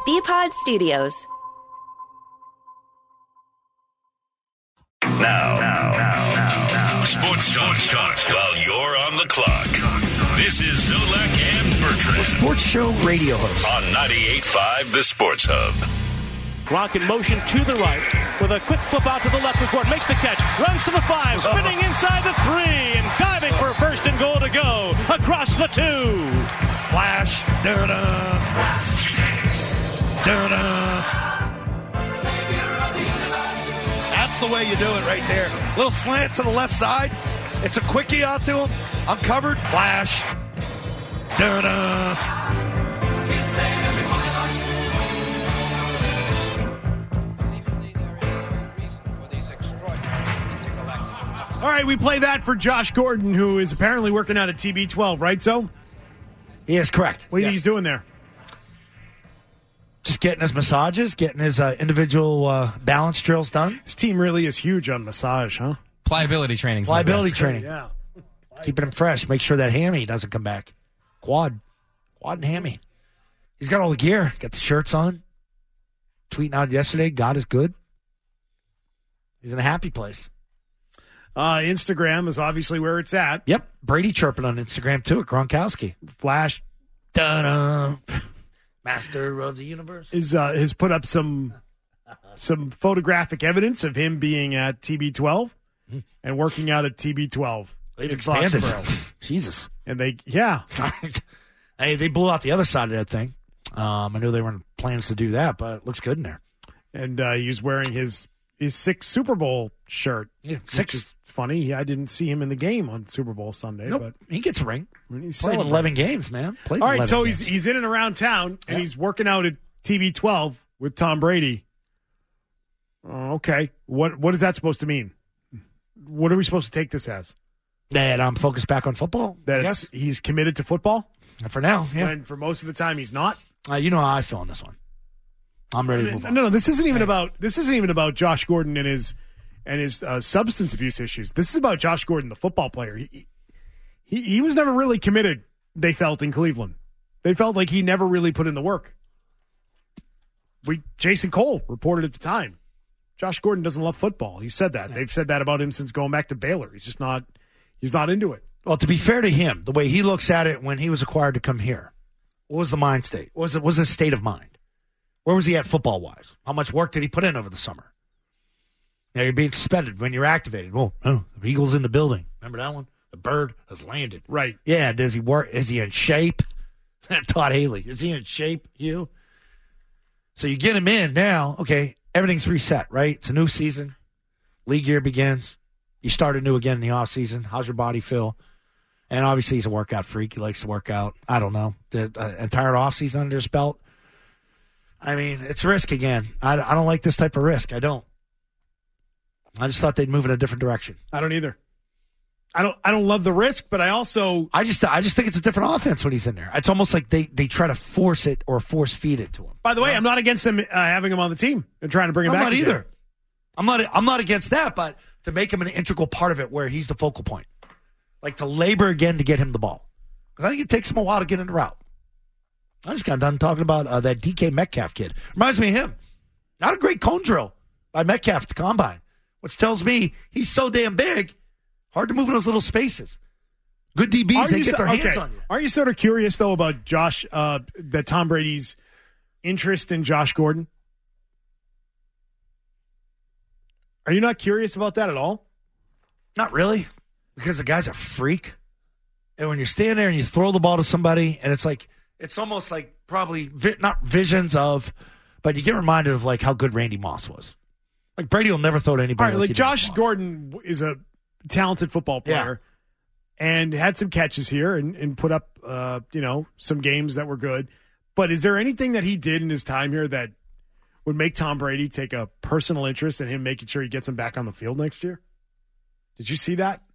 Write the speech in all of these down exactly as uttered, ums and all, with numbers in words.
B-Pod Studios. Now, now, now, now, now. Sports talk, talk while you're on the clock. This is Zolak and Bertrand. The Sports Show radio host. On ninety-eight point five, The Sports Hub. Gronk in motion to the right with a quick flip out to the left court. Makes the catch. Runs to the five. Spinning inside the three. And diving for first and goal to go. Across the two. Flash. Da-da. Da-da. That's the way you do it right there. Little slant to the left side. It's a quickie out to him. Uncovered. Flash. Da-da. All right, we play that for Josh Gordon, who is apparently working out at T B twelve, right, so? He is correct. What do you yes. think he's doing there? Just getting his massages, getting his uh, individual uh, balance drills done. His team really is huge on massage, huh? Pliability training. Pliability training. Yeah. Keeping him fresh. Make sure that hammy doesn't come back. Quad. Quad and hammy. He's got all the gear. Got the shirts on. Tweeting out yesterday, God is good. He's in a happy place. Uh, Instagram is obviously where it's at. Yep. Brady chirping on Instagram, too, at Gronkowski. Flash. Da-da. Master of the universe. Is, uh, has put up some some photographic evidence of him being at T B twelve and working out at T B twelve. They've in expanded. Foxborough. Jesus. And they, yeah. Hey, they blew out the other side of that thing. Um, I knew they weren't plans to do that, but it looks good in there. And uh, he was wearing his his sixth Super Bowl shirt. Yeah, six. Which is funny. I didn't see him in the game on Super Bowl Sunday. Nope. But he gets a ring. He's played eleven games, man. Played All right, so games. he's he's in and around town, and yeah. he's working out at T B twelve with Tom Brady. Oh, okay. What what is that supposed to mean? What are we supposed to take this as? That I'm focused back on football? That it's, he's committed to football? For now, yeah. And for most of the time, he's not? Uh, you know how I feel on this one. I'm ready to move no, on. No, no, this isn't even about this isn't even about Josh Gordon and his and his uh, substance abuse issues. This is about Josh Gordon, the football player. He, he he was never really committed, they felt, in Cleveland. They felt like he never really put in the work. We Jason Cole reported at the time. Josh Gordon doesn't love football. He said that. They've said that about him since going back to Baylor. He's just not he's not into it. Well, to be fair to him, the way he looks at it when he was acquired to come here, what was the mind state? What was it was his state of mind? Where was he at football wise? How much work did he put in over the summer? Now you're being suspended when you're activated. Well, oh, the Eagle's in the building. Remember that one? The bird has landed. Right. Yeah. Does he work? Is he in shape? Todd Haley. Is he in shape? You. So you get him in now. Okay. Everything's reset, right? It's a new season. League year begins. You start anew again in the offseason. How's your body feel? And obviously he's a workout freak. He likes to work out. I don't know. The uh, entire offseason under his belt. I mean, it's risk again. I, I don't like this type of risk. I don't. I just thought they'd move in a different direction. I don't either. I don't I don't love the risk, but I also I just I just think it's a different offense when he's in there. It's almost like they, they try to force it or force feed it to him. By the way, I'm not against them uh, having him on the team and trying to bring him I'm back. not again. either. I'm not I'm not against that, but to make him an integral part of it where he's the focal point. Like to labor again to get him the ball. Because I think it takes him a while to get in the route. I just got done talking about uh, that D K Metcalf kid. Reminds me of him. Not a great cone drill by Metcalf at the combine, which tells me he's so damn big, hard to move in those little spaces. Good D Bs, they get so, their hands okay. on you. Are you sort of curious, though, about Josh, uh, that Tom Brady's interest in Josh Gordon? Are you not curious about that at all? Not really, because the guy's a freak. And when you're standing there and you throw the ball to somebody, and it's like, it's almost like probably vi- not visions of, but you get reminded of like how good Randy Moss was. Like Brady will never throw to anybody. All right, like, like Josh Gordon is a talented football player yeah. and had some catches here and, and put up, uh, you know, some games that were good. But is there anything that he did in his time here that would make Tom Brady take a personal interest in him making sure he gets him back on the field next year? Did you see that?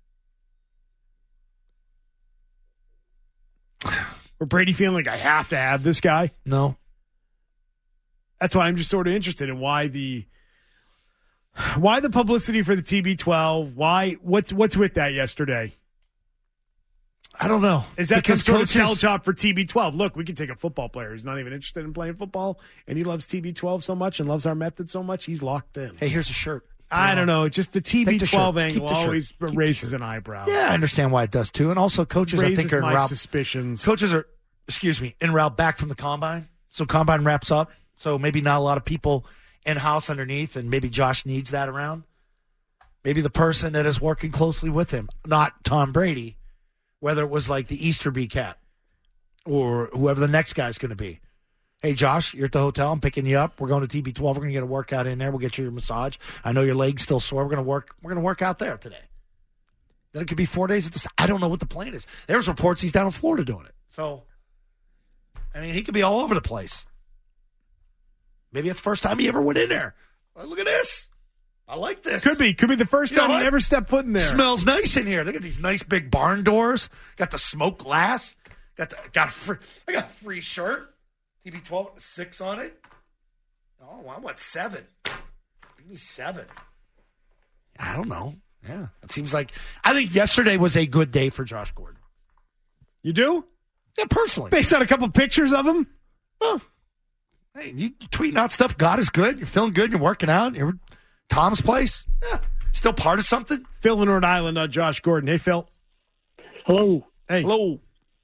Or Brady feeling like I have to have this guy? No. That's why I'm just sort of interested in why the why the publicity for the T B twelve. Why what's what's with that yesterday? I don't know. Is that Because some sort coaches, of sell job for T B twelve? Look, we can take a football player who's not even interested in playing football, and he loves T B twelve so much and loves our method so much, he's locked in. Hey, here's a shirt. I don't know. Just the T B twelve the angle the always Keep raises an eyebrow. Yeah, I understand why it does too. And also, coaches, raises I think, are my in route. suspicions. Coaches are, excuse me, en route back from the combine. So combine wraps up. So maybe not a lot of people in house underneath, and maybe Josh needs that around. Maybe the person that is working closely with him, not Tom Brady, whether it was like the Easterby cat or whoever the next guy's going to be. Hey, Josh, you're at the hotel. I'm picking you up. We're going to T B twelve. We're going to get a workout in there. We'll get you your massage. I know your leg's still sore. We're going to work. We're going to work out there today. Then it could be four days at this. I don't know what the plan is. There's reports he's down in Florida doing it. So, I mean, he could be all over the place. Maybe it's the first time he ever went in there. Well, look at this. I like this. Could be. Could be the first You know time what? he ever stepped foot in there. Smells nice in here. Look at these nice big barn doors. Got the smoke glass. Got the got a free. I got a free shirt. T B twelve with a six on it. Oh, I want seven. Give me seven. I don't know. Yeah, it seems like I think yesterday was a good day for Josh Gordon. You do? Yeah, personally. Based on a couple pictures of him? Oh, hey, you tweeting out stuff. God is good. You're feeling good. You're working out. You're Tom's place. Yeah, still part of something. Phil in Rhode Island on Josh Gordon. Hey, Phil. Hello. Hey. Hello.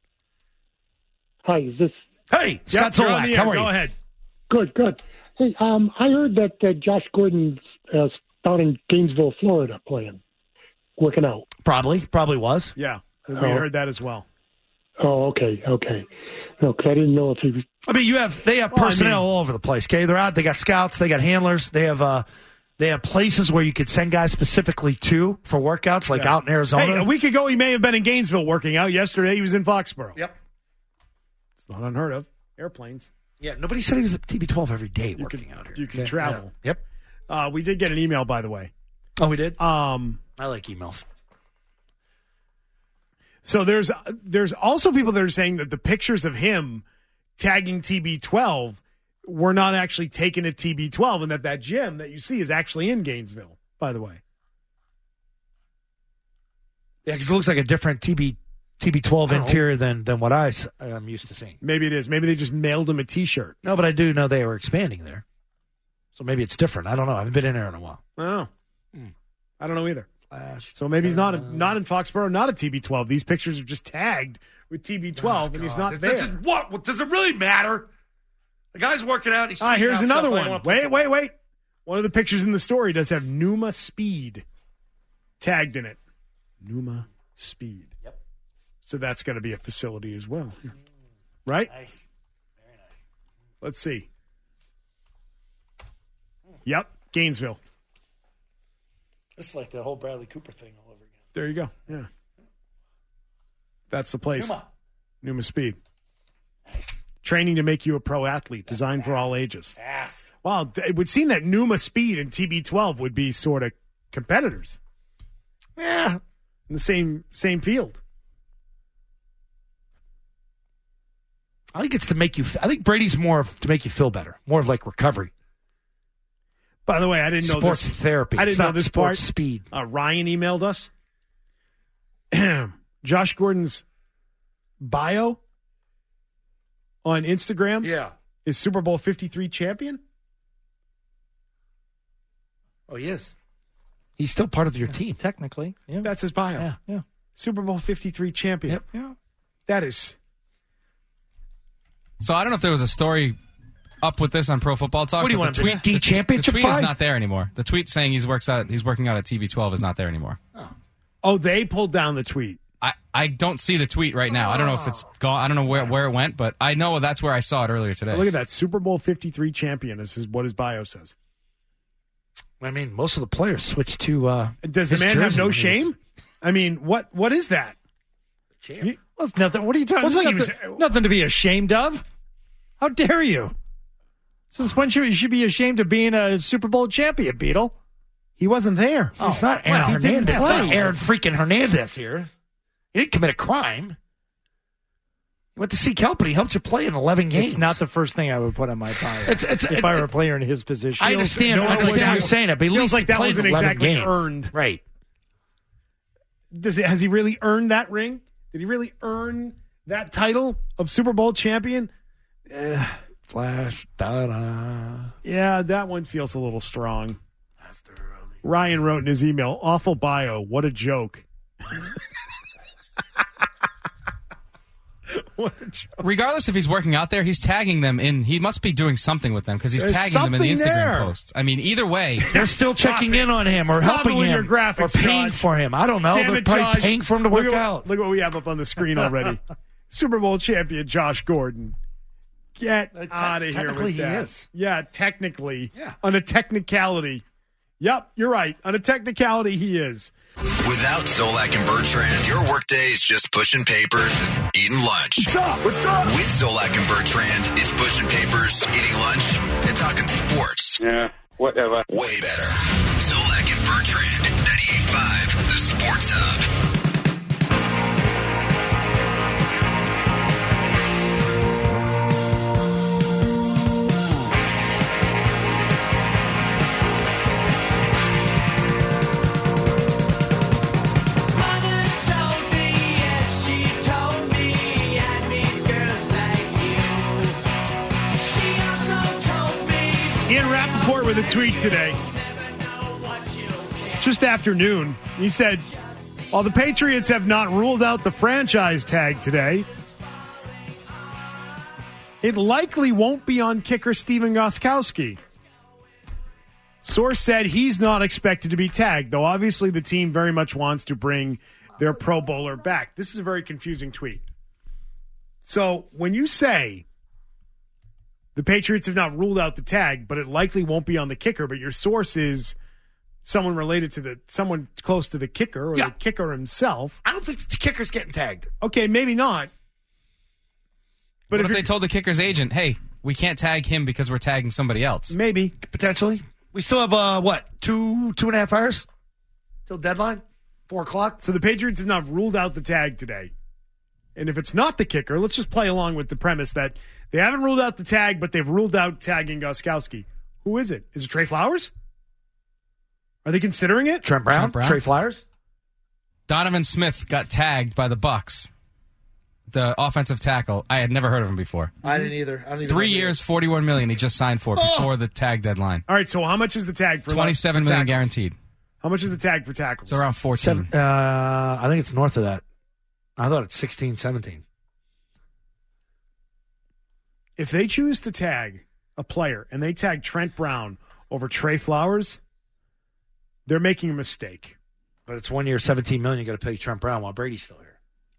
Hi, is this Hey, Scott Yep, you're on Zolak. the air. How are Go you? ahead. good? Good. Hey, um, I heard that uh, Josh Gordon's uh, down in Gainesville, Florida, playing, working out. Probably. Probably was. Yeah, we Oh. heard that as well. Oh, okay, okay. No, because I didn't know if he was. I mean, you have they have Well, I personnel mean- all over the place. Okay, they're out. They got scouts. They got handlers. They have uh, they have places where you could send guys specifically to for workouts, like Yeah. out in Arizona. Hey, a week ago he may have been in Gainesville working out. Yesterday he was in Foxborough. Yep. It's not unheard of. Airplanes. Yeah. Nobody said he was at T B twelve every day You working can, out here. you can Yeah, travel. yeah. Yep. Uh, we did get an email, by the way. Oh, we did. Um, I like emails. so there's there's also people that are saying that the pictures of him tagging T B twelve were not actually taken at T B twelve, and that that gym that you see is actually in Gainesville, by the way. Yeah, because it looks like a different T B T B twelve Oh. interior than than what I s- I'm used to seeing. Maybe it is. Maybe they just mailed him a T-shirt. No, but I do know they were expanding there, so maybe it's different. I don't know. I haven't been in there in a while. I don't know. Hmm. I don't know either. Flash. So maybe he's not not in Foxborough, not at T B twelve. These pictures are just tagged with T B twelve, and he's not God, there. this is- what? What does it really matter? The guy's working out. He's Ah, tweeting here's out another stuff. I one. wanna play Wait, football. wait, wait. One of the pictures in the story does have Numa Speed tagged in it. Numa Speed. Yep. So that's going to be a facility as well. Right? Nice. Very nice. Let's see. Yep, Gainesville. It's like that whole Bradley Cooper thing all over again. There you go. Yeah. That's the place. Numa. Numa Speed. Nice. Training to make you a pro athlete, designed for all ages. Fast. Well, it would seem that Numa Speed and T B twelve would be sort of competitors Yeah. in the same same field. I think it's to make you. I think Brady's more of to make you feel better, more of like recovery, By the way, I didn't know sports this. therapy. I didn't It's know not this sports part. speed. Uh, Ryan emailed us. Josh Gordon's bio on Instagram Yeah. is Super Bowl fifty-three champion. Oh, he is. He's still part of your team. Technically, yeah. That's his bio. Yeah. Yeah. Super Bowl fifty-three champion. Yep. Yeah. That is. So I don't know if there was a story up with this on Pro Football Talk. What do you but want the him to tweet? do? D the, championship The tweet is fight? not there anymore. The tweet saying he's works out. He's working out at T B twelve is not there anymore. Oh, they pulled down the tweet. I, I don't see the tweet right now. I don't know if it's gone. I don't know where, where it went, but I know that's where I saw it earlier today. Look at that. Super Bowl fifty-three champion. This is what his bio says. I mean, most of the players switched to. Uh, Does the his man have jersey no when he was shame? I mean, what what is that? champ. Well, it's nothing. What are you talking? Wasn't Nothing, he was- nothing to be ashamed of. How dare you? Since when should you should be ashamed of being a Super Bowl champion, Beetle? He wasn't there. It's not Aaron well, he didn't Hernandez. It's not play. Aaron freaking Hernandez here. He didn't commit a crime. He went to seek help, and he helped you play in eleven games. It's not the first thing I would put on my bio. It's- it's- if it- I were it- a player in his position. I understand. no, I it's understand like what you're that- saying. But at feels least like he that played wasn't eleven exactly games. earned. Right. Does it? Has he really earned that ring? Did he really earn that title of Super Bowl champion? Eh, Flash, da-da. yeah, that one feels a little strong. Ryan wrote in his email, awful bio, what a joke. What a joke. Regardless if he's working out there, he's tagging them in. He must be doing something with them because he's There's tagging them in the something Instagram there. posts. I mean, either way, They're still checking it. in on him or Stop it helping with him your graphics, or paying Josh. for him. I don't know. Damn They're it, probably Josh. paying for him to Look work at, out. Look what we have up on the screen already. Super Bowl champion Josh Gordon. Get Uh, te- out of here technically with he that. is. Yeah, technically. Yeah. On a technicality. Yep, you're right. On a technicality, he is. Without Zolak and Bertrand, your workday is just pushing papers and eating lunch. What's up? What's up? With Zolak and Bertrand, it's pushing papers, eating lunch, and talking sports. Yeah, whatever. Way better. Zolak and Bertrand, ninety-eight point five, the Sports Hub. Ian Rappaport with a tweet today. Just afternoon, he said, while the Patriots have not ruled out the franchise tag today, it likely won't be on kicker Steven Gostkowski. Source said he's not expected to be tagged, though obviously the team very much wants to bring their Pro Bowler back. This is a very confusing tweet. So when you say the Patriots have not ruled out the tag, but it likely won't be on the kicker, but your source is someone related to the, someone close to the kicker or Yeah. the kicker himself. I don't think the kicker's getting tagged. Okay, maybe not. But what if, you're- they told the kicker's agent, hey, we can't tag him because we're tagging somebody else? maybe. Potentially. We still have, uh, what, two, two and a half hours till deadline? Four o'clock? So the Patriots have not ruled out the tag today. And if it's not the kicker, let's just play along with the premise that they haven't ruled out the tag, but they've ruled out tagging Gostkowski. Who is it? Is it Trey Flowers? Are they considering it? Trent Brown? Trent Brown? Trey Flyers? Donovan Smith got tagged by the Bucks, the offensive tackle. I had never heard of him before. I didn't either. I don't even Three know who years, forty-one million. He just signed for before the tag deadline. All right, so how much is the tag for Twenty-seven for million tackles? guaranteed. How much is the tag for tackles? It's around it is. fourteen. Seven, uh, I think it's north of that. I thought it's sixteen, seventeen. If they choose to tag a player and they tag Trent Brown over Trey Flowers, they're making a mistake. But it's one year, seventeen million. You got to pay Trent Brown while Brady's still here,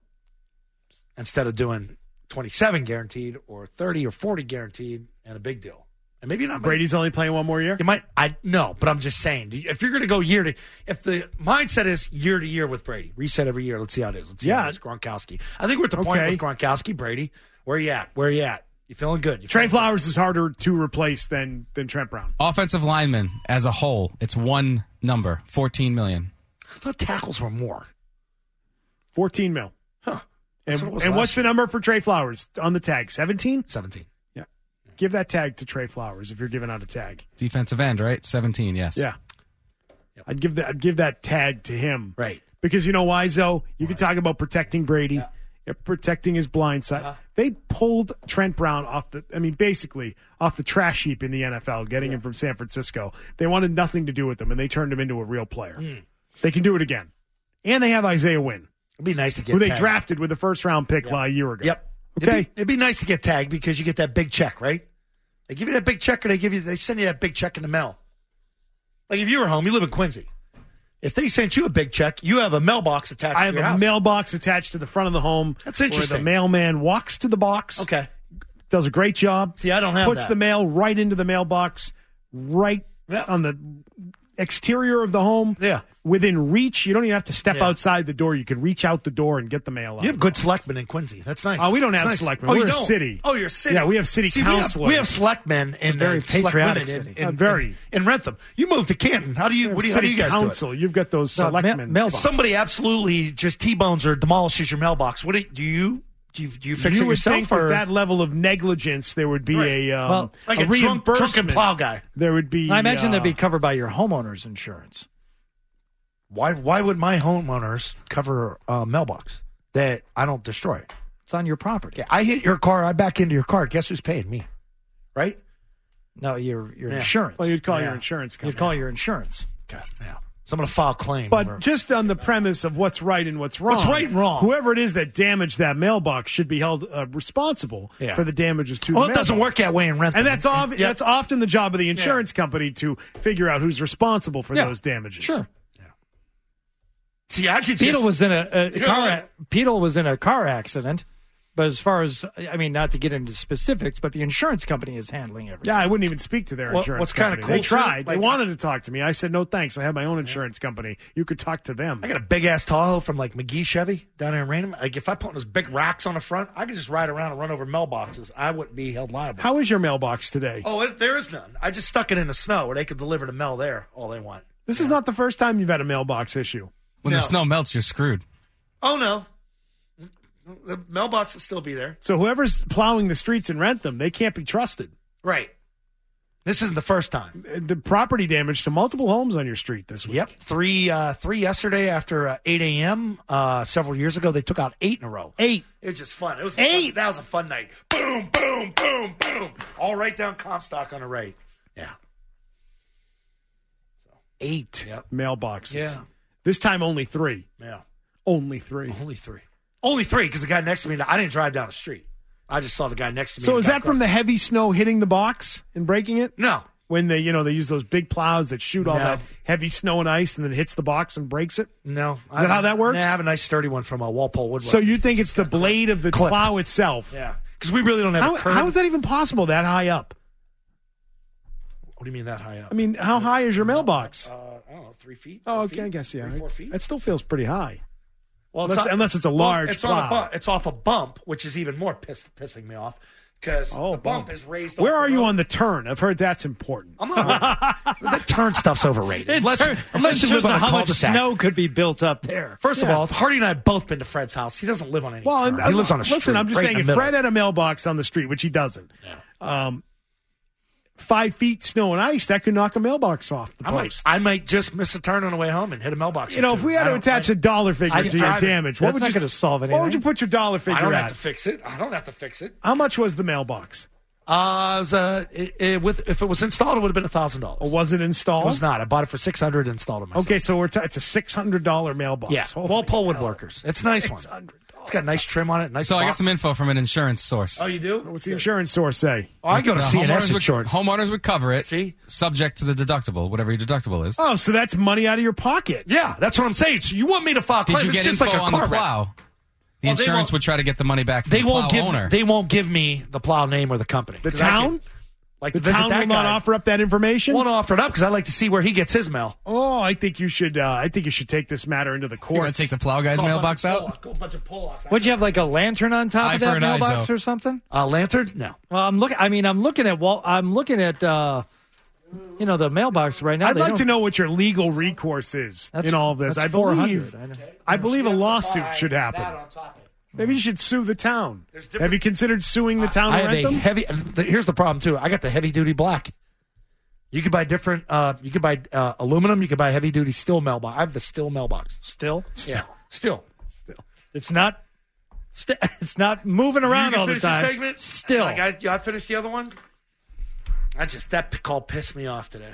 instead of doing twenty-seven guaranteed or thirty or forty guaranteed and a big deal. And maybe not Brady's only playing one more year? You might. I no, but I'm just saying. If you're going to go year to, if the mindset is year to year with Brady, reset every year. Let's see how it is. Let's see Yeah. how it is. Gronkowski. I think we're at the point Okay. with Gronkowski, Brady. Where you at? Where you at? You feeling good? You Trey feeling Flowers is harder to replace than than Trent Brown. Offensive lineman as a whole, it's one number, fourteen million. good? I thought tackles were more. fourteen mil. Huh? And, That's what it was and last what's the year. number for Trey Flowers on the tag? seventeen? seventeen. Yeah. Give that tag to Trey Flowers if you're giving out a tag. Defensive end, right? seventeen, yes. Yeah. I'd give that I'd give that tag to him. Right. Because you know why, Zoe? You can talk about protecting Brady, yeah, protecting his blind side. Uh-huh. They pulled Trent Brown off the, I mean, basically off the trash heap in the N F L, getting him from San Francisco. They wanted nothing to do with him, and they turned him into a real player. Mm. They can do it again. And they have Isaiah Wynn, It'd be nice to get who they tagged. drafted with a first round pick a year ago. Yep. Okay. It'd be, it'd be nice to get tagged because you get that big check, right? They give you that big check, or they give you they send you that big check in the mail. Like if you were home, you live in Quincy. If they sent you a big check, you have a mailbox attached I to have your a house. mailbox attached to the front of the home. That's Where interesting. the mailman walks to the box. Okay. Does a great job. See, I don't have Puts that. the mail right into the mailbox, right Yeah. on the exterior of the home. Yeah. Within reach. You don't even have to step Yeah. outside the door. You can reach out the door and get the mail out. You have good selectmen in Quincy. That's nice. Oh, we don't That's have nice. selectmen. Oh, We're you a don't? city. Oh, you're a city. Yeah, we have city See, we have- councilors. We have, selectmen in very uh, select patriotic women in, city. in, Uh, very. in, in Rentham. You moved to Canton. How do you? What do you? How do City you guys council. do it? You've got those No, ma- selectmen. mailbox. Somebody absolutely just T-bones or demolishes your mailbox. What do you? Do you, do you, do you fix you it would yourself think or that that level of negligence, there would be Right. a um, Well, like a, a, drunk, reimbursement. drunken plow guy? There would be. I imagine uh, they'd be covered by your homeowner's insurance. Why? Why would my homeowners cover uh, mailbox? that I don't destroy. It's on your property. Yeah, I hit your car, I back into your car. Guess who's paying me? Right? No, your your Yeah. insurance. Well, you'd call Yeah. your insurance company. You'd call your insurance. Okay, yeah. So I'm going to file a claim. But over- just on the premise of what's right and what's wrong. What's right and wrong. Whoever it is that damaged that mailbox should be held uh, responsible Yeah. for the damages to well, the it doesn't mailbox. work that way in rental. And that's ov- Yeah. that's often the job of the insurance company to figure out who's responsible for Yeah. those damages. Sure. See, I could Peter just... was in a, a You know car. what? Peter was in a car accident, but as far as I mean, not to get into specifics, but the insurance company is handling everything. Yeah, I wouldn't even speak to their Well, insurance what's kinda company. cool, They tried. too, like- they wanted to talk to me. I said, no, thanks. I have my own insurance company. You could talk to them. I got a big-ass Tahoe from, like, McGee Chevy down there in Raynham. Like, if I put those big racks on the front, I could just ride around and run over mailboxes. I wouldn't be held liable. How is your mailbox today? Oh, it, there is none. I just stuck it in the snow where they could deliver the mail there all they want. This is not the first time you've had a mailbox issue. When No. the snow melts, you're screwed. Oh, no. The mailbox will still be there. So whoever's plowing the streets in Rentham, they can't be trusted. Right. This isn't the first time. The property damage to multiple homes on your street this week. Yep. Three uh, three yesterday after uh, eight a.m. Uh, several years ago. They took out eight in a row. Eight. It was just fun. It was Eight? Fun. That was a fun night. Boom, boom, boom, boom. All right down Comstock on the right. Yeah. Eight Yep. mailboxes. Yeah. This time only three. Yeah. Only three. Only three. Only three because the guy next to me, I didn't drive down the street. I just saw the guy next to me. So and is got that from across. the heavy snow hitting the box and breaking it? No. When they, you know, they use those big plows that shoot all No. that heavy snow and ice and then it hits the box and breaks it? No. Is that how that works? Nah, I have a nice sturdy one from a Walpole Woodworking. So you think it's the blade of the Clipped. plow itself? Yeah. Because we really don't have How, a curb. how is that even possible that high up? What do you mean that high up? I mean, how high is your mailbox? Uh, I don't know, three feet? Oh, four okay, feet? I guess, yeah. Three, four feet? That still feels pretty high. Well, Unless- on- unless it's a well, large it's on a plow. bump. It's off a bump, which is even more piss, pissing me off because Oh, the bump is raised. Where off are the you road. on the turn? I've heard that's important. I'm not. That turn stuff's overrated. Unless, Turn- unless you in live terms on a of how much cul-de-sac. snow could be built up there. First of Yeah. all, Hardy and I have both been to Fred's house. He doesn't live on any. Well, turn. and- he lives on a listen, street. I'm just right saying, in if the Fred middle. had a mailbox on the street, which he doesn't, um, five feet snow and ice, that could knock a mailbox off the I might, post. I might just miss a turn on the way home and hit a mailbox. You or know, two. if we had I to don't- attach I, a dollar figure I to can your drive it. damage, what That's would not you gonna solve What would anything. you put your dollar figure I don't at? have to fix it. I don't have to fix it. How much was the mailbox? Uh, it was, uh it, it, with if it was installed, it would have been a thousand dollars. Or was it installed? It was not. I bought it for six hundred and installed it myself. Okay, so we're t- it's a six hundred dollar mailbox. Yeah, Holy Walpole hell. Woodworkers. It's a nice one. six hundred dollars. It's got nice trim on it. Nice. So I got box. some info from an insurance source. Oh, you do? What's the insurance source say? Oh, I go to The C N S homeowners would, insurance. homeowners would cover it. See? Subject to the deductible, whatever your deductible is. Oh, so that's money out of your pocket. Yeah, that's what I'm saying. So you want me to file a Did claim? you It's get just info like a on car the wreck. plow? The Well, they insurance won't- would try to get the money back from They the won't plow give. owner. They won't give me the plow name or the company. The 'Cause I town? can- Like The to visit town that will not guy. offer up that information? Won't offer it up because I like to see where he gets his mail. Oh, I think you should. Uh, I think you should take this matter into the You're going courts. to take the plow guy's mailbox out? Go a bunch of pull-offs. Would you have like a lantern on top Eye of for that an eye, mailbox so. or something? Uh, lantern? No. Well, I'm looking. I mean, I'm looking at. Well, I'm looking at. Uh, you know, the mailbox right now. I'd they like don't- to know what your legal recourse is That's- in all of this. that's I believe. four hundred, I know. I believe a lawsuit should happen. Maybe you should sue the town. Have you considered suing the town I to have rent a them? heavy. the- Here's the problem too. I got the heavy duty black. You could buy different. Uh, you could buy uh, aluminum. You could buy heavy duty steel mailbox. I have the steel mailbox. Still, Yeah, still. it's not. St- it's not moving around you can all the finish time. the segment. Still, Like I, I finished the other one. I just that p- call pissed me off today.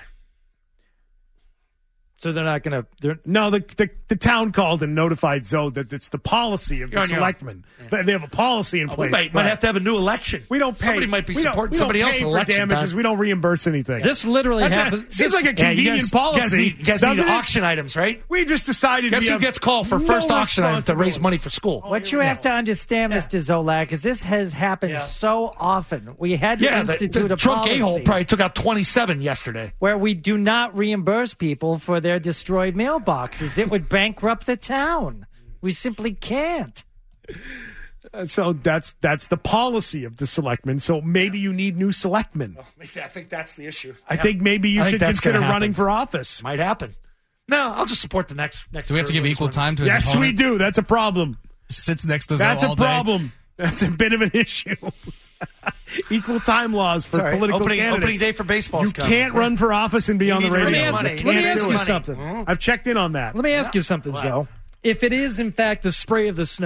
so they're not going to. They're No, the, the the town called and notified Zoe that it's the policy of the You're on your own. selectmen. That They have a policy in We place. might, might have to have a new election. We don't pay. Somebody might be we don't- supporting we don't somebody pay else's for election damages. time. We don't reimburse anything. this literally That's a- happened. seems this- like a Yeah, you convenient guys, policy. You guys need, you guys doesn't need it? auction items, right? We've just decided. Guess we who have gets called for no first auction item to raise responsibility. money for school? What you have to understand, Mister Zolak, is this has happened so often. We had to Yeah, the, institute the a drunk policy a-hole probably took out twenty-seven yesterday. where we do not reimburse people for their destroyed mailboxes. It would bankrupt the town. We simply can't. Uh, So that's that's the policy of the selectmen. So maybe you need new selectmen. I think that's the issue. I think maybe you I think should that's consider gonna happen. running for office. Might happen. No, I'll just support the next next. Do we have to give crew equal who's running. time to his Yes, we opponent? do. That's a problem. Sits next to Zoe That's all a day. problem. That's a bit of an issue. Equal time laws for It's all right. political Opening- candidates. opening day for baseball's You coming. can't run for office and be You on the need to radio. raise You money. can't Let me do ask you it. something. I've checked in on that. Let me ask you something, Joe. If it is in fact the spray of the snow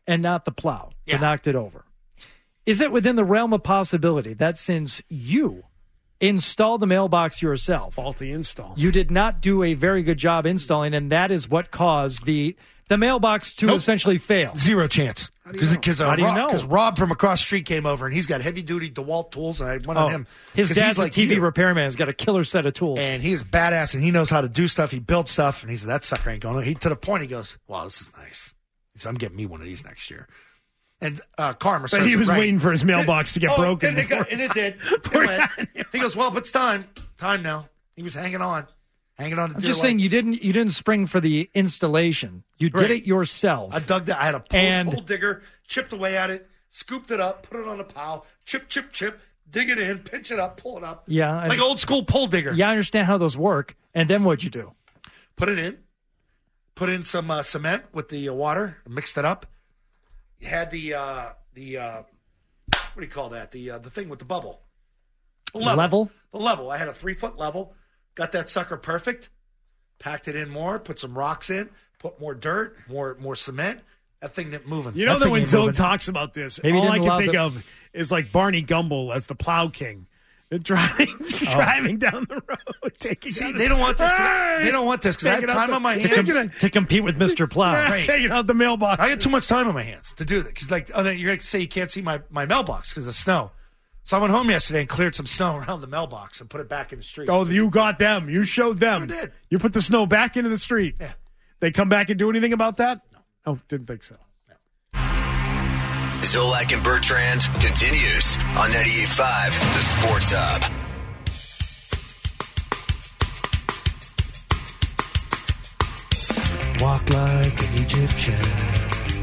and not the plow Yeah. that knocked it over. Is it within the realm of possibility that since you installed the mailbox yourself, Faulty install. you did not do a very good job installing, and that is what caused the the mailbox to Nope. essentially fail? Zero chance. Because uh, How do you Rob, know? 'cause Rob from across the street came over, and he's got heavy-duty DeWalt tools, and I went Oh, on him. his 'Cause dad's he's a like T V you. repairman. He's got a killer set of tools. And he is badass, and he knows how to do stuff. He builds stuff, and he said, that sucker ain't going to. He, to the point, he goes, wow, this is nice. He said, I'm getting me one of these next year. And uh, Karma But he serves it was right. waiting for his mailbox to get Oh, broken. And it, got, before- and it did. It went. He goes, well, but it's time. Time now. He was hanging on. Hanging on to I'm dear just life. saying you didn't you didn't spring for the installation. You did Right. it yourself. I dug that. I had a post And- hole digger, chipped away at it, scooped it up, put it on a pile, chip, chip, chip, dig it in, pinch it up, pull it up. Yeah, I- Like old school pole digger. Yeah, I understand how those work. And then what'd you do? Put it in. Put in some uh, cement with the uh, water, mixed it up. You had the, uh, the uh, what do you call that? The uh, the thing with the bubble. The Level? The level. I had a three-foot level. Got that sucker perfect. Packed it in more, put some rocks in, put more dirt, more more cement. That thing didn't moving. You know that that thing when ain't Zoe moving. talks about this, Maybe he all I didn't can allow think the- of is like Barney Gumble as the Plow King, driving driving down the road, taking. See, out they don't want this. 'cause- Hey! They don't want this because I have Taking out time the- on my taking hands. it- To compete with Mister Plow. Yeah, Right. taking out the mailbox. I got too much time on my hands to do that. Because like, oh, then you're going to say you can't see my, my mailbox because of snow. So I went home yesterday and cleared some snow around the mailbox and put it back in the street. Oh, you got them. You showed them. Sure did. You put the snow back into the street. Yeah. They come back and do anything about that? No. Oh, didn't think so. Zolak and Bertrand continues on ninety-eight point five, The Sports Hub. Walk like an Egyptian.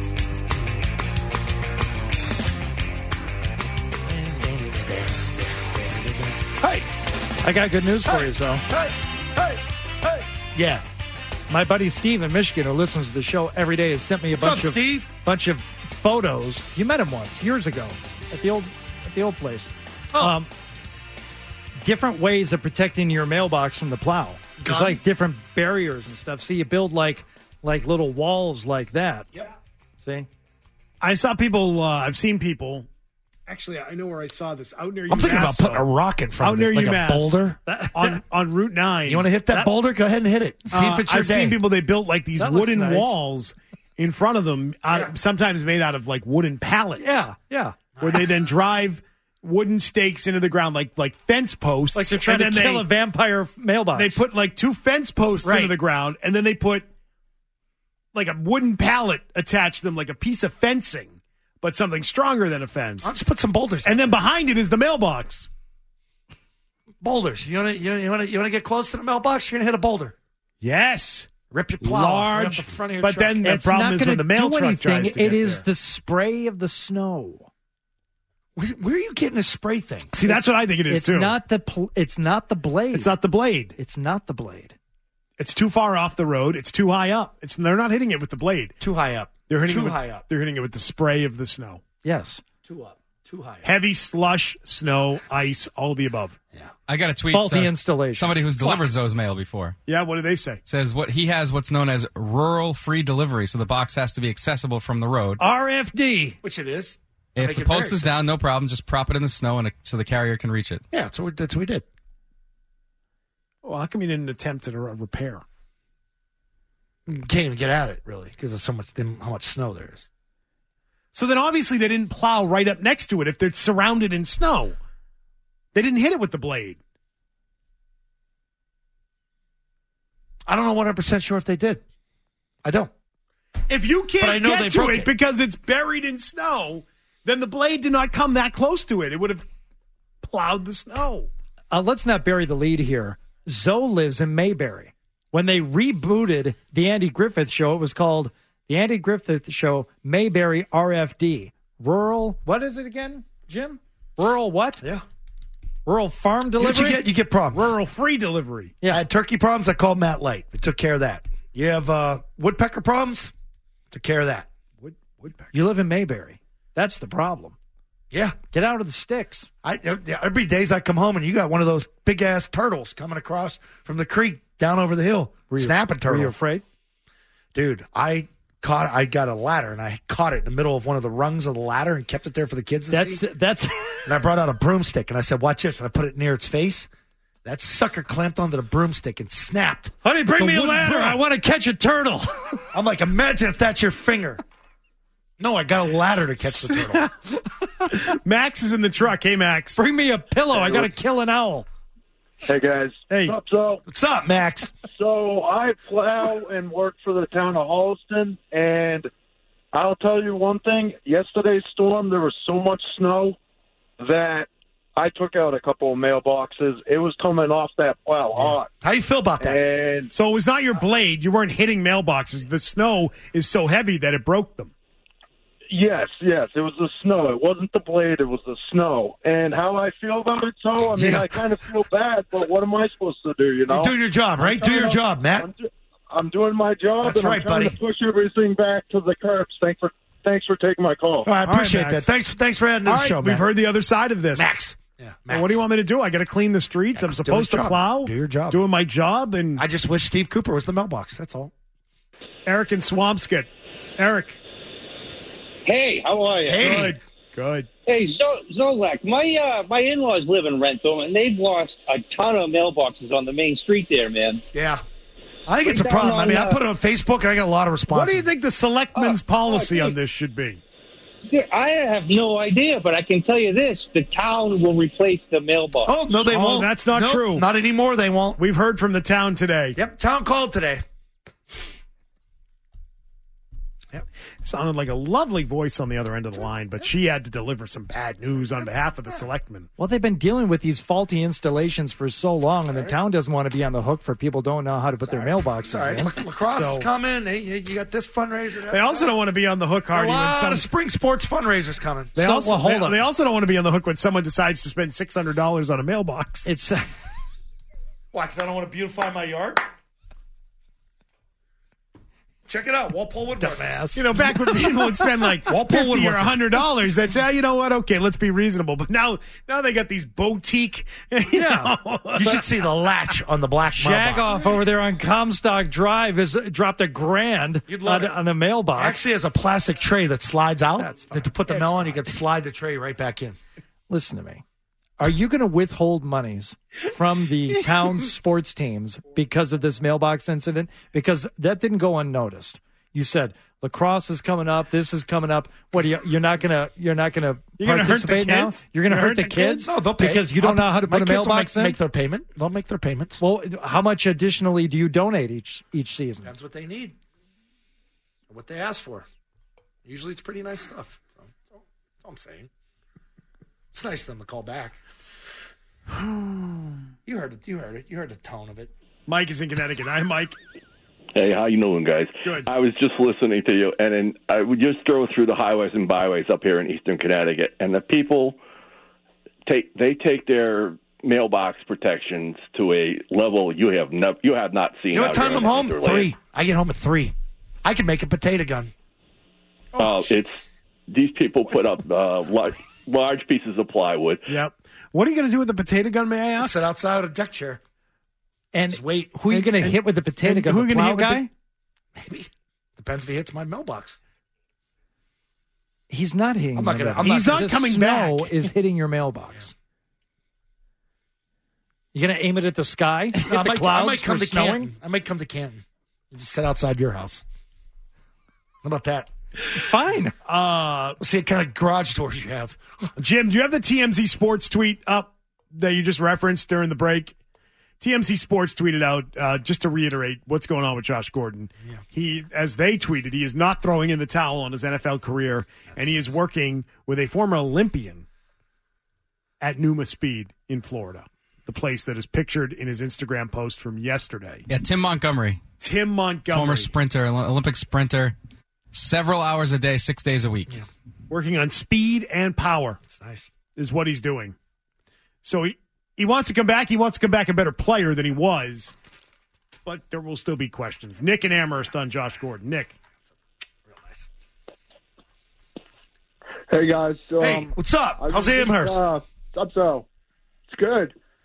Hey, I got good news for you, Zoe. hey, hey, hey. Yeah. My buddy Steve in Michigan, who listens to the show every day, has sent me a What's bunch up, of Steve? bunch of photos. You met him once, years ago, at the old at the old place. Oh. Um, different ways of protecting your mailbox from the plow. There's Gun? like different barriers and stuff. See, you build like like little walls like that. Yep. See? I saw people, uh, I've seen people. Actually, I know where I saw this. Out near I'm thinking about UMass, putting a though. rock in front Out of near it, like UMass. a boulder. on, on Route nine. You want to hit that, That- boulder? Go ahead and hit it. See Uh, if it's your I've day. seen people, they built like these That looks wooden nice. walls in front of them, out, Yeah. sometimes made out of like wooden pallets. Yeah, yeah. Where they then drive wooden stakes into the ground, like like fence posts. Like they're trying to and then kill they, a vampire f- mailbox. They put like two fence posts Right. into the ground, and then they put like a wooden pallet attached to them, like a piece of fencing, but something stronger than a fence. I'll just put some boulders. And then behind it is the mailbox. boulders. You want to you want to you want to get close to the mailbox? You're gonna hit a boulder. Yes. Rip your plow off right Large, off the front of your but truck. then the it's problem not is going when to the mail do truck anything. tries to It get is there. the spray of the snow. Where, where are you getting a spray thing? See, that's what I think it is It's too. not the pl- it's not the blade. It's not the blade. It's not the blade. It's too far off the road. It's too high up. It's they're not hitting it with the blade. Too high up. They're hitting Too it with, high up. They're hitting it with the spray of the snow. Yes. Too up. Too high up. Heavy slush, snow, ice, all the above. I got a tweet. Faulty says- installation. Somebody who's delivered Zoe's mail before Yeah, what do they say? says what he has what's known as rural free delivery, so the box has to be accessible from the road. R F D. Which it is. If Make the it very post is down, no problem. Just prop it in the snow, and it, so the carrier can reach it. Yeah, that's what, we, that's what we did. Well, how come you didn't attempt a a repair? Can't even get at it, really, because of so much how much snow there is. So then obviously they didn't plow right up next to it if they're surrounded in snow. They didn't hit it with the blade. I don't know one hundred percent sure if they did. I don't. If you But I can't know they get to broke it, it. because it's buried in snow, then the blade did not come that close to it. It would have plowed the snow. Uh, let's not bury the lead here. Zoe lives in Mayberry. When they rebooted the Andy Griffith Show, it was called the Andy Griffith Show Mayberry R F D. Rural, what is it again, Jim? Rural what? Yeah. Rural farm You, delivery? know what you get? You get problems. Rural free delivery. I had turkey problems. I called Matt Light. We took care of that. You have uh, woodpecker problems? Took care of that. Wood, woodpecker. You live in Mayberry. That's the problem. Yeah. Get out of the sticks. I every days I come home and you got one of those big ass turtles coming across from the creek down over the hill, Were you, snapping Were turtle. you afraid? Dude, I caught. I got a ladder and I caught it in the middle of one of the rungs of the ladder and kept it there for the kids to That's see. that's. And I brought out a broomstick and I said, "Watch this!" And I put it near its face. That sucker clamped onto the broomstick and snapped. Honey, bring The me a wooden ladder. broom. I want to catch a turtle. I'm like, imagine if that's your finger. No, I got a ladder to catch the turtle. Max is in the truck. Hey, Max. Bring me a pillow. I got to kill an owl. Hey, guys. Hey. What's up, so? What's up, Max? So I plow and work for the town of Holliston, and I'll tell you one thing. Yesterday's storm, there was so much snow that I took out a couple of mailboxes. It was coming off that plow hot. How you feel about that? And So it was not your blade. You weren't hitting mailboxes. The snow is so heavy that it broke them. yes, yes, it was the snow. It wasn't the blade. It was the snow. And how I feel about it, so I mean, Yeah. I kind of feel bad, but what am I supposed to do, you know? You're doing your job, right? Do your job, Matt. I'm, do- I'm doing my job, That's and right, I'm trying buddy. to push everything back to the curbs. Thanks for thanks for taking my call. All right, I appreciate Max. that. Thanks, thanks for adding to All the right, show, we've Matt. heard the other side of this. Max. Yeah, Max. Well, what do you want me to do? I got to clean the streets. I'm do supposed his to job. plow. Do your job. Doing my job. And I just wish Steve Cooper was the mailbox. That's all. Eric and Swampscott. Eric. Hey, how are you? Hey. Good. Good. Hey, Zo- Zolak, my uh, my in-laws live in Rentham, and they've lost a ton of mailboxes on the main street there, man. Yeah. I think it's a Down problem. I on, mean, I uh, put it on Facebook, and I got a lot of responses. What do you think the selectman's Oh, policy oh, on this should be? Yeah, I have no idea, but I can tell you this: the town will replace the mailbox. Oh, no, they Oh, won't. that's not Nope, true. Not anymore. They won't. We've heard from the town today. Yep, town called today. Yep. Sounded like a lovely voice on the other end of the line, but she had to deliver some bad news on behalf of the selectmen. Well, they've been dealing with these faulty installations for so long, and the town doesn't want to be on the hook for people who don't know how to put their mailboxes All right, in. La- lacrosse is So- coming. Hey, you you got this fundraiser. They also don't want to be on the hook, a Hardy. when lot some- of spring sports fundraisers coming. They, So, also, well, hold they, on. they also don't want to be on the hook when someone decides to spend six hundred dollars on a mailbox. It's Why? Because I don't want to beautify my yard. Check it out, Walpole Woodworking. dumbass. You know, back when people would spend like Walpole fifty or Woodworking. one hundred dollars, they'd say, oh, you know what, okay, let's be reasonable. But now now they got these boutique, you Yeah, know. you should see the latch on the black mailbox. Jagoff over there on Comstock Drive has dropped a grand You'd love on, it. on the mailbox. Actually, has a plastic tray that slides out. That's fine. That to put the It's mail on, you can slide the tray right back in. Listen to me. Are you going to withhold monies from the town's sports teams because of this mailbox incident? Because that didn't go unnoticed. You said lacrosse is coming up. This is coming up. What? Are you, you're not gonna. You're not gonna You're gonna hurt the participate now. kids? You're gonna You're hurt the hurt the kids? kids. No, they'll pay because you don't I'll- know how to my put a kids will mailbox make, in. Make their payment. They'll make their payments. Well, how much additionally do you donate each each season? That's what they need. What they ask for. Usually, it's pretty nice stuff. So, that's, all, that's all I'm saying. It's nice of them to call back. You heard it. You heard it. You heard the tone of it. Mike is in Connecticut. Hi, Mike. Hey, how you doing, guys? Good. I was just listening to you, and then I would just drove through the highways and byways up here in eastern Connecticut, and the people take they take their mailbox protections to a level you have never you have not seen. You know what out time here I'm in home? Winterland. Three. I get home at three. I can make a potato gun. Uh, it's these people put up uh, large, large pieces of plywood. Yep. What are you going to do with the potato gun, may I ask? Sit outside a deck chair. And Just wait. who are you going to and- hit with the potato and gun? who The you gonna plow hit with guy? Maybe. Depends if he hits my mailbox. He's not hitting. I'm not your gonna- I'm mailbox. not He's The not coming snow back. is hitting your mailbox. You going to aim it at the sky? Hit No, I, the might, I clouds might come for to snowing? Canton. I might come to Canton. Just sit outside your house. How about that? Fine. Uh, Let's see what kind of garage doors you have. Jim, do you have the T M Z Sports tweet up that you just referenced during the break? T M Z Sports tweeted out, uh, just to reiterate what's going on with Josh Gordon. Yeah. He, as they tweeted, he is not throwing in the towel on his N F L career, That's and he nice. is working with a former Olympian at Numa Speed in Florida, the place that is pictured in his Instagram post from yesterday. Yeah, Tim Montgomery. Tim Montgomery. Former sprinter, Olympic sprinter. Several hours a day, six days a week. Yeah. Working on speed and power. That's nice. Is what he's doing. So he, he wants to come back. He wants to come back a better player than he was. But there will still be questions. Nick and Amherst on Josh Gordon. Nick. Real nice. Hey, guys. Um, Hey, what's up? I was How's just, Amherst? Uh, up so. It's good.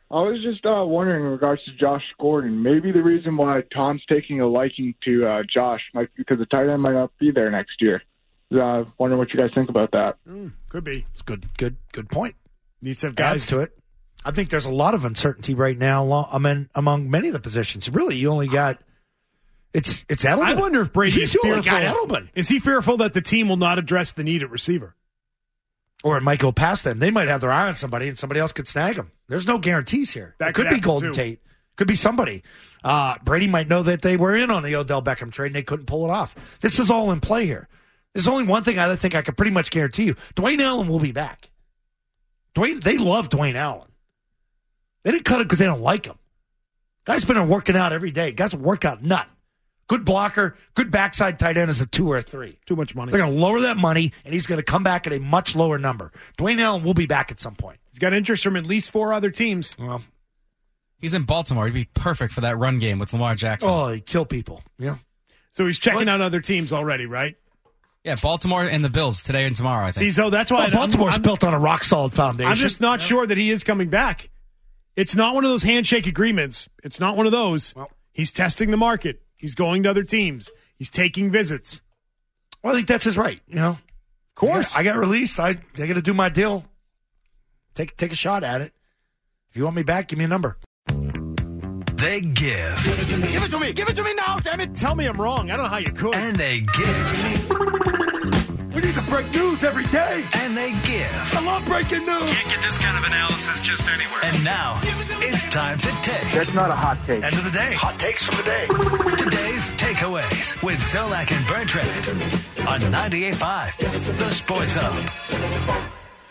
I was just uh, wondering in regards to Josh Gordon. Maybe the reason why Tom's taking a liking to uh, Josh might be because the tight end might not be there next year. Uh, wondering what you guys think about that. Mm, could be. It's good, good, good point. Needs to have guys Adds to it. I think there's a lot of uncertainty right now lo- among, among many of the positions. Really, you only got it's it's Edelman. I wonder if Brady is you only fearful. got Edelman. Is he fearful that the team will not address the need at receiver? Or it might go past them. They might have their eye on somebody, and somebody else could snag them. There's no guarantees here. That it could, could be happen, Golden too. Tate. Could be somebody. Uh, Brady might know that they were in on the Odell Beckham trade, and they couldn't pull it off. This is all in play here. There's only one thing I think I can pretty much guarantee you. Dwayne Allen will be back. Dwayne, they love Dwayne Allen. They didn't cut him because they don't like him. Guy's been there working out every day. Guy's a workout nut. Good blocker, good backside tight end as a two or a three. Too much money. They're going to lower that money, and he's going to come back at a much lower number. Dwayne Allen will be back at some point. He's got interest from at least four other teams. Well, he's in Baltimore. He'd be perfect for that run game with Lamar Jackson. Oh, he'd kill people. Yeah. So he's checking What? out other teams already, right? Yeah, Baltimore and the Bills today and tomorrow, I think. See, so that's why Well, Baltimore's I'm, I'm, built on a rock-solid foundation. I'm just not sure that he is coming back. It's not one of those handshake agreements. It's not one of those. Well, he's testing the market. He's going to other teams. He's taking visits. Well, I think that's his right. You know, of course, I got, I got released. I, I got to do my deal. Take take a shot at it. If you want me back, give me a number. They give. Give it to me. Give it to me. Give it to me now, damn it. Tell me I'm wrong. I don't know how you could. And they give. We need to break news every day. And they give. I love breaking news. Can't get this kind of analysis just anywhere. And now, it's time to take. That's not a hot take. End of the day. Hot takes from the day. Today's takeaways with Zolak and Bertrand on ninety-eight point five, The Sports Hub.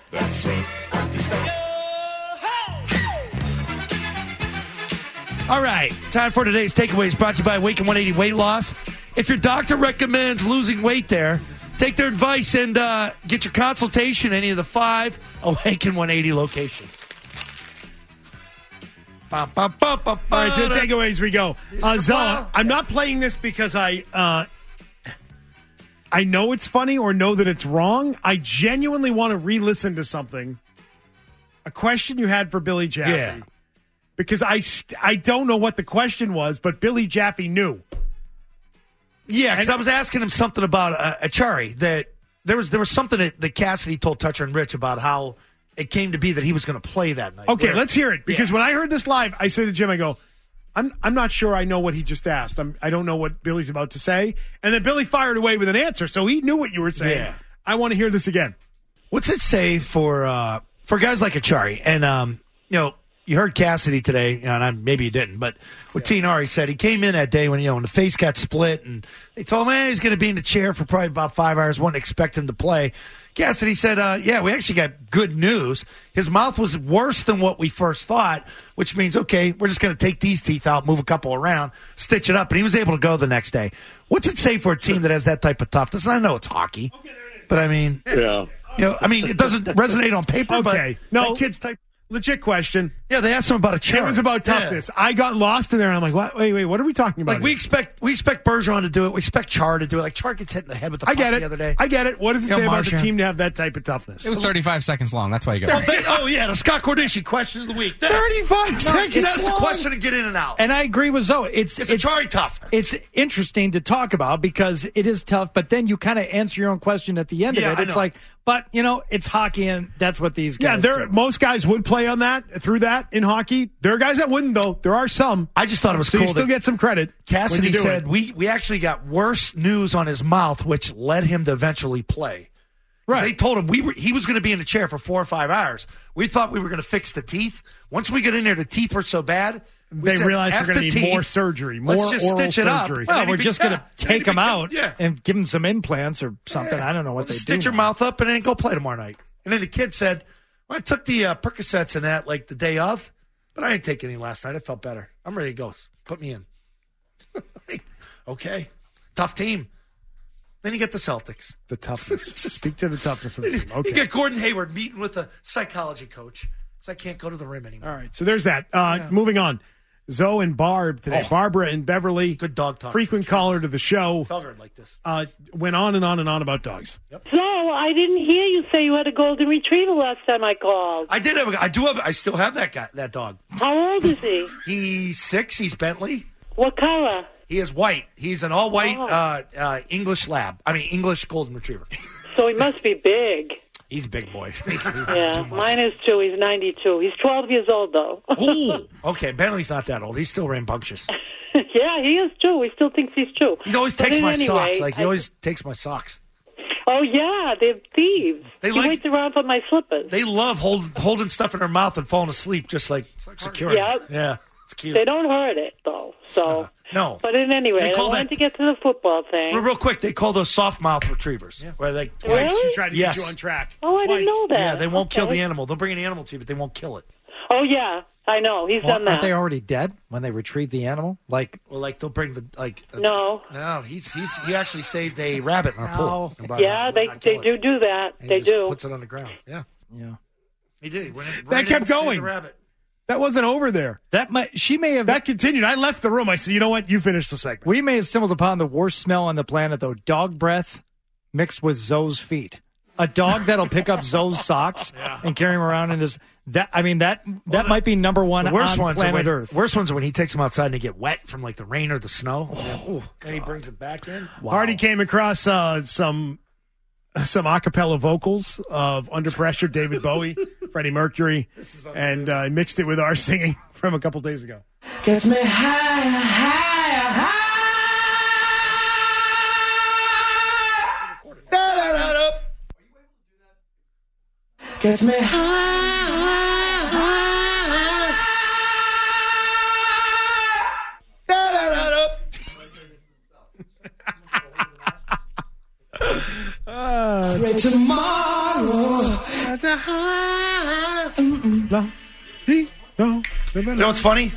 All right, time for today's takeaways brought to you by Awaken one eighty Weight Loss. If your doctor recommends losing weight there, take their advice and uh, get your consultation at any of the five Awaken one eighty locations. Ba, ba, ba, ba, All right, to the ba, takeaways we go. Uh, Zola, I'm not playing this because I uh, I know it's funny or know that it's wrong. I genuinely want to re-listen to something. A question you had for Billy Jaffe. Yeah. Because I, st- I don't know what the question was, but Billy Jaffe knew. Yeah, because I was asking him something about uh, Achari, that there was there was something that, that Cassidy told Toucher and Rich about how it came to be that he was going to play that night. Okay, Where- let's hear it. Because Yeah. when I heard this live, I said to Jim, I go, I'm I'm not sure I know what he just asked. I'm, I don't know what Billy's about to say. And then Billy fired away with an answer, so he knew what you were saying. Yeah. I want to hear this again. What's it say for uh, for guys like Achari? And, um, you know, you heard Cassidy today, you know, and I, maybe you didn't, but what T N R, he said he came in that day when, you know, when the face got split and they told him, man, he's going to be in the chair for probably about five hours, wouldn't expect him to play. Cassidy said, uh, yeah, we actually got good news. His mouth was worse than what we first thought, which means, okay, we're just going to take these teeth out, move a couple around, stitch it up, and he was able to go the next day. What's it say for a team that has that type of toughness? And I know it's hockey, but I mean, Yeah. you know, I mean, it doesn't resonate on paper, Okay, but no. that kid's type. Legit question. Yeah, they asked him about a chair. It was about toughness. I got lost in there, and I'm like, what? Wait, wait, what are we talking about? Like we here? expect, we expect Bergeron to do it. We expect Char to do it. Like Char gets hit in the head with the I puck get it. the other day. I get it. What does it You know, say about the Marchand. team to have that type of toughness? It was thirty-five seconds long. That's why you got Oh, it. they- oh yeah, the Scott Cordishi question of the week. That's- thirty-five seconds. That's the long. question to get in and out. And I agree with Zoe. It's It's, a Chari tough. It's interesting to talk about because it is tough, but then you kind of answer your own question at the end Yeah, of it. I It's know. like, but you know, it's hockey, and that's what these Yeah, guys there. do. Most guys would play on that through that in hockey. There are guys that wouldn't, though. There are some. I just thought it was So cool you still that get some credit. when Cassidy you do said it. we we actually got worse news on his mouth, which led him to eventually play. 'Cause Right. They told him we were, he was going to be in a chair for four or five hours. We thought we were going to fix the teeth. Once we get in there, the teeth were so bad. we They said, realized they're "F going to the need teeth. more surgery, more Let's just oral stitch it up. surgery. And Well, then he we're be- just yeah, going to and then he take them became- out Yeah. and give them some implants or something. Yeah. I don't know what Well, they stitch do. your mouth up and then go play tomorrow night. And then the kid said, well, I took the uh, Percocets and that like the day of, but I didn't take any last night. I felt better. I'm ready to go. Put me in. Okay. Tough team. Then you get the Celtics. The toughness. Speak to the toughness of the team. Okay. You get Gordon Hayward meeting with a psychology coach. So I can't go to the rim anymore. All right. So there's that. Uh, Yeah. Moving on. Zoe and Barb today. Oh. Barbara and Beverly. Good dog talk. Frequent caller to the show. Felger like this. Uh, went on and on and on about dogs. So I didn't hear you say you had a golden retriever last time I called. I did have. A, I do have. I still have that guy. That dog. How old is he? He's six. He's Bentley. What color? He is white. He's an all white Oh. uh, uh, English lab. I mean English golden retriever. So he must be big. He's a big boy. Yeah, mine is too. He's ninety-two. He's twelve years old, though. Ooh, okay. Bentley's not that old. He's still rambunctious. Yeah, he is too. He still thinks he's too. He always But takes in my any socks. way, Like he I- always takes my socks. Oh yeah, they're thieves. They he like- waits around for my slippers. They love hold, holding stuff in their mouth and falling asleep, just like security. Yeah. Yeah, it's cute. They don't hurt it though. So No. But in any way, They I call wanted that- to get to the football thing. Real, real quick, they call those soft mouth retrievers. Where they Really? She tried to yes. get you on track. Oh, I didn't Twice. know that. Yeah, they won't kill Okay. the animal. They'll bring an animal to you, but they won't kill it. Oh yeah, I know. He's Well, done aren't that. they already dead when they retrieve the animal? Like, Well, like they'll bring the like. uh, No. No, he's he's he actually saved a rabbit in our pool. And by- Yeah, they not they kill it. do do that. And they he just do. Puts it on the ground. Yeah, yeah. he did. He went in- That ran in kept and saved going. The rabbit. That wasn't over there. That might she may have That continued. I left the room. I said, you know what? You finish the segment. we may have stumbled upon the worst smell on the planet, though. Dog breath mixed with Zoe's feet. A dog that'll pick up Zoe's socks and carry him around in his that. I mean that that the- might be number one The worst on ones are planet when, Earth. worst ones are when he takes them outside and they get wet from like the rain or the snow, Oh, and he brings it back in. Hardy came across uh, some some a cappella vocals of Under Pressure, David Bowie, Freddie Mercury, and uh, mixed it with our singing from a couple days ago. Gets me higher, higher, higher. Gets me higher, higher, Uh, Pray tomorrow. You know what's funny?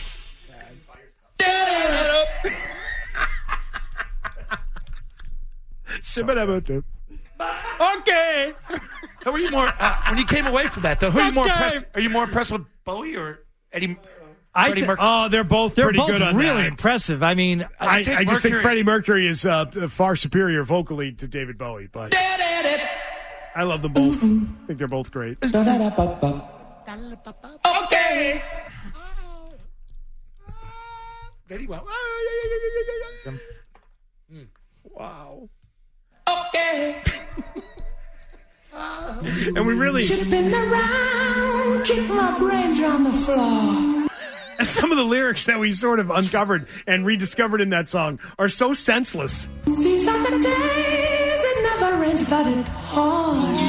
Okay. Who are you more uh, when you came away from that? Though, who are you more Okay. impressed? Are you more impressed with Bowie or Eddie? I Freddie thi- Mercury? Oh, they're both They're pretty both good on really that. impressive. I mean, I, I take just think Mercury- Freddie Mercury is uh, far superior vocally to David Bowie, but I love them both. I think they're both great. Okay. Then he went, Wow. Okay. And we really, Chipping around, kick my brains around the floor. some of the lyrics that we sort of uncovered and rediscovered in that song are so senseless. These are the days it never rains, but it pours.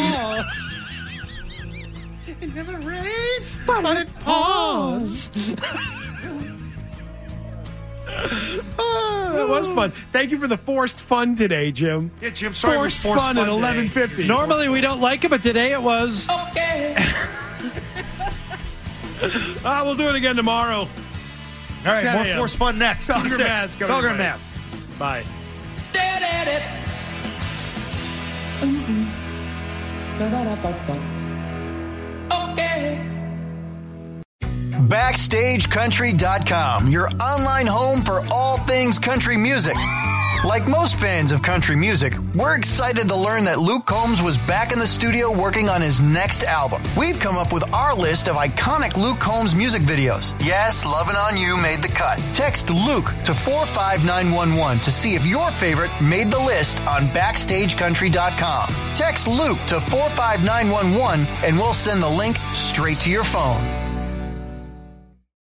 It never rains, but it pours. Oh, that was fun. Thank you for the forced fun today, Jim. Yeah, Jim. Sorry, it was Forced, forced fun, fun at today. eleven fifty. normally we don't like it, but today it was. Okay. Ah, we'll do it again tomorrow. All right, ten more a.m. forced fun next. Felger Six. Mass coming Felger right. Mass. Bye. Okay. Backstage Country dot com, your online home for all things country music. Like most fans of country music, we're excited to learn that Luke Combs was back in the studio working on his next album. We've come up with our list of iconic Luke Combs music videos. Yes, Lovin' On You made the cut. Text Luke to four five nine one one to see if your favorite made the list on Backstage Country dot com. Text Luke to four five nine one one and we'll send the link straight to your phone.